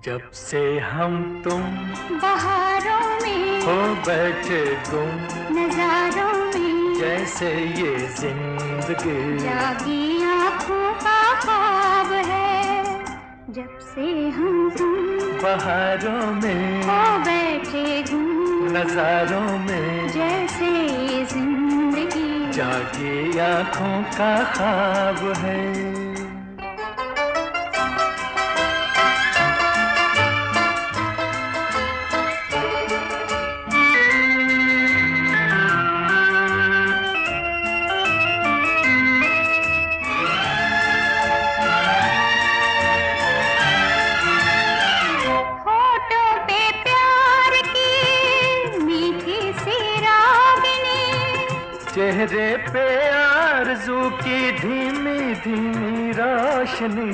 जब से हम तुम बहारों में हो बैठे गुम नजारों में, जैसे ये जिंदगी जागी आँखों का ख्वाब है। जब से हम तुम बहारों में हो बैठे गुम नजारों में, जैसे ये जिंदगी जागी आँखों का ख्वाब है। चेहरे पे आरज़ू की धीमी धीमी रोशनी,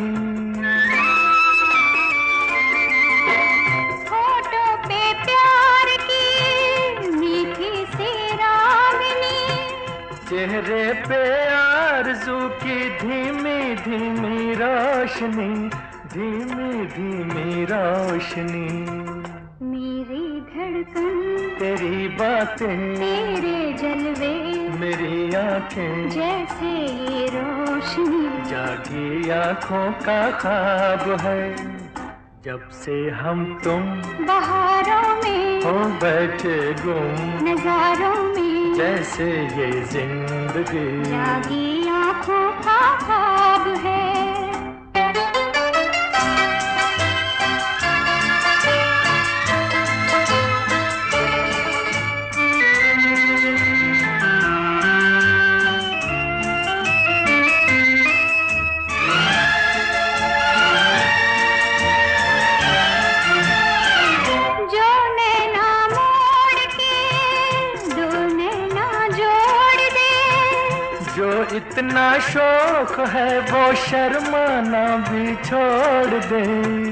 होठों पे प्यार की मीठी सी रागनी, चेहरे पे आरज़ू की धीमी धीमी रोशनी, धीमी धीमी रोशनी। मेरी धड़कन तेरी बातें, तेरे जलवे मेरी आँखें, जैसे ये रोशनी जागी आँखों का ख्वाब है। जब से हम तुम बहारों में हो बैठे गुम नजारों में, जैसे ये जिंदगी जागी आँखों का ख्वाब है। जो इतना शौक है वो शर्माना भी छोड़ दे,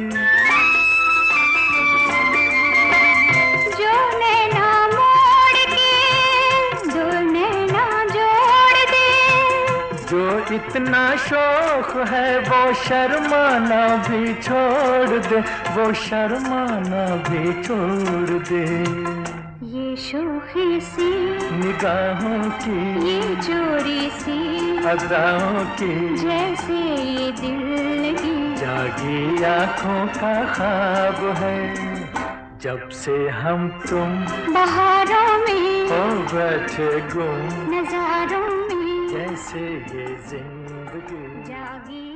जो नैना मोड़ के दो नैना जोड़ दे, जो इतना शौक है वो शर्माना भी छोड़ दे, वो शर्माना भी छोड़ दे। ये शोखी सी निगाहों की, ये चोरी सी अदाओं की, जैसे ये दिल की जागी आँखों का ख्वाब है। जब से हम तुम बहारों में हो बैठे गुम नजारों में, जैसे ये जिंदगी जागी